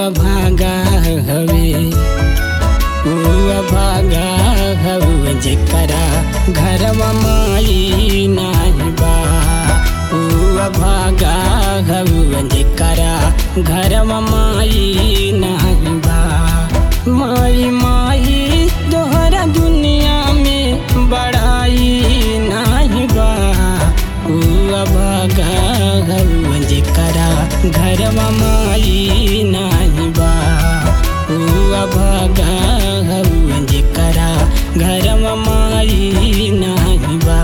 भागा हवे भागा हवे जेकरा घरवा माई नाही बा भागा हवे जेकरा घरवा माई नाही बा। माई माई तोहरा दुनिया में बड़ाई नाही बा भागा हवे जेकरा घरवा माई नाही बा भागा हवे जेकरा घरवा माई नाही बा।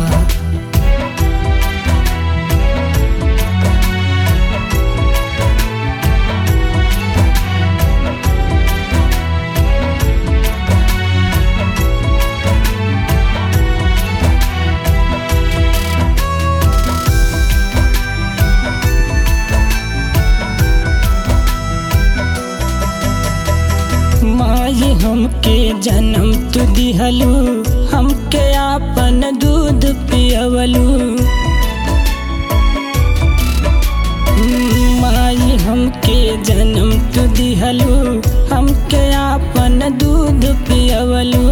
माई हमके जन्म तू दिहलू हमके आपन दूध पियवलू। माई हमके जन्म तू दिहलू हमके आपन दूध पियवलू।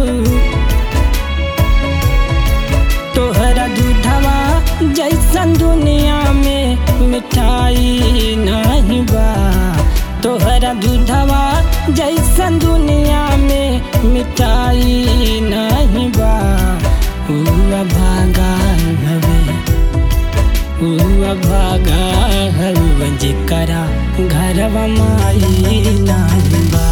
तोहरा दूधवा जैसन दुनिया में मिठाई नहीं बा तोहरा दूधवा जैसन दुनिया में मिठाई नहीं बा। भागा हवे भागा हवे जेकरा घरवा माई नहीं बा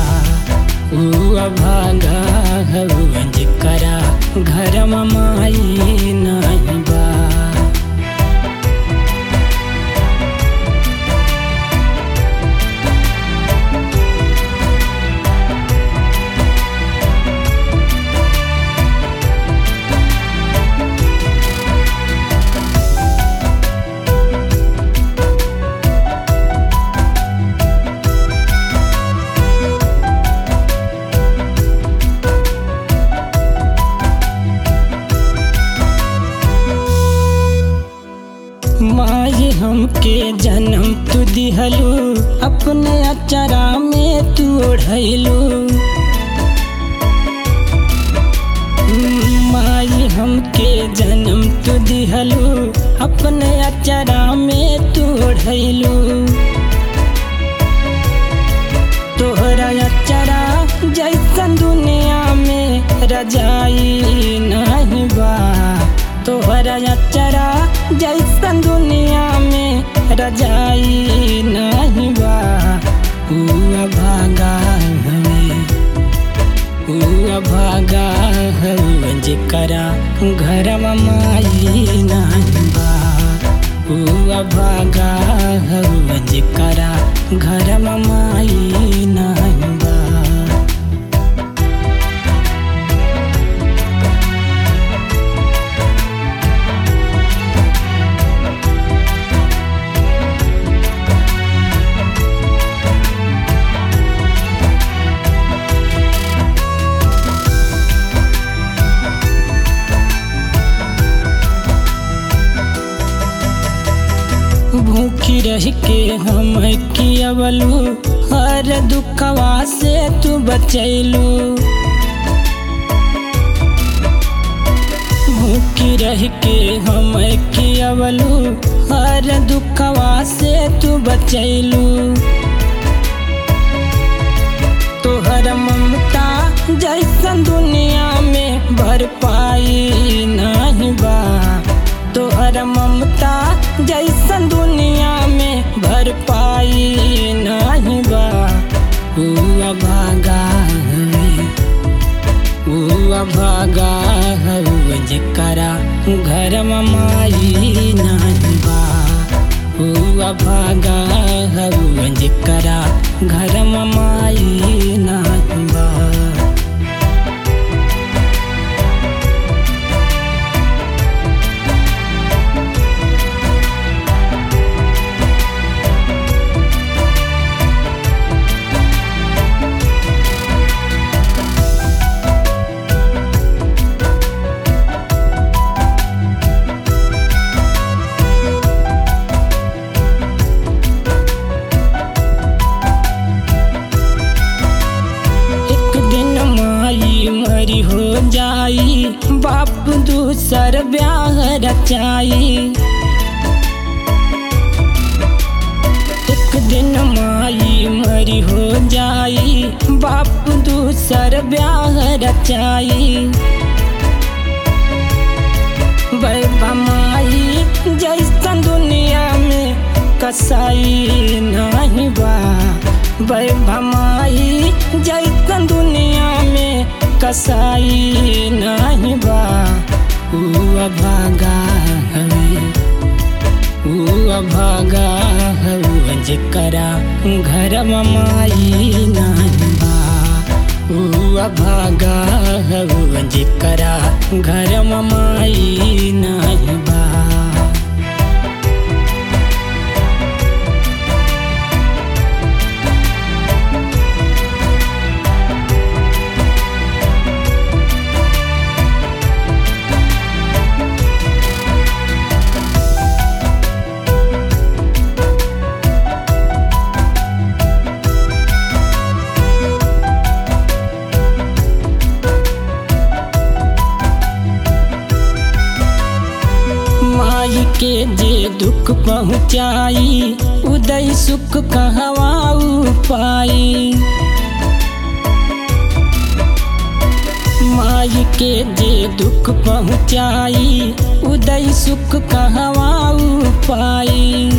भागा हवे जेकरा घरवा माई नहीं बा। माई हमके जन्म तू दिहलू अपने अचरा में तू ओढ़लू। माई हमके जन्म तू दिहलू अपने अचरा में तू ओढ़लू। तोहरा अचरा जैसन दुनिया में रजाई नहीं बा तोहरा अचरा जैसन दुनिया में रजाई नहीं बा। भागा हवे भागा हवे जेकरा घरवा माई नहीं बा भागा हवे जेकरा घरवा माई नहीं बा। भूखी रह के हम कियवलू हर दुखवा से तू बचैलू। भूखी रह के हम कियवलू हर दुखवा से तू बचैलू। तोहर ममता जैसन दुनिया में भरपाई नहीं बा तोहर ममता जैसन दुनिया में भरपाई नहीं बा। भागा हवे भागा हवे जेकरा घरवा माई नहीं बा भागा हवे जेकरा घरवा माई नहीं बा। बाप दूसर ब्याह रचाई। एक दिन माई मरी हो जाई, बाप दूसर ब्याह रचाई। बैबा माई जैसन दुनिया में कसाई नहीं बा, बैबा माई जैसन दुनिया में कसाई नहीं बा। ऊ अभागा हवे, ऊ अभागा हवे जेकरा घर माई नहीं बा। ऊ अभागा हवे जेकरा घर माई नहीं बा। माई के जे दुख पहुँचाई, उदय सुख कहवा पाई। माई के जे दुख पहुँचाई, उदय सुख कहवा पाई।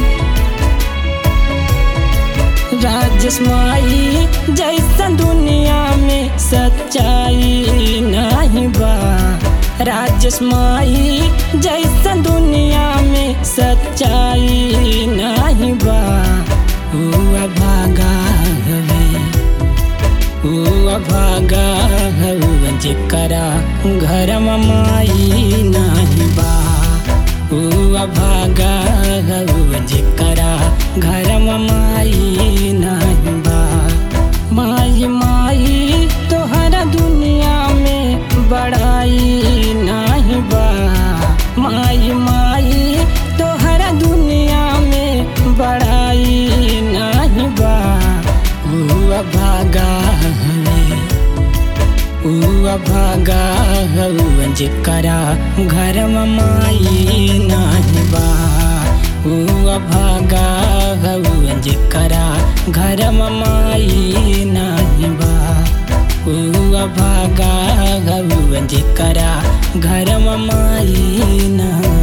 राजेश माई जैसन दुनिया में सच्चाई नहीं बा। राजेश माई जैसन दुनिया में सच्चाई नहीं बा। ऊ अभागा हवे, ऊ अभागा हवे जेकरा घर माई नहीं बा। ऊ अभागा हवे जेकरा घर माई नहीं बा। माई माई तोहरा दुनिया में बड़ाई नहीं बा। माई माई तोहरा दुनिया में बड़ाई नहीं बा। ऊ अभागा हवे, ऊ अभागा हवे जेकरा घर माई नहीं बा। ऊ अभागा हवे जेकरा घर माई नहीं बा। ऊ अभागा हवे जेकरा घर माई नहीं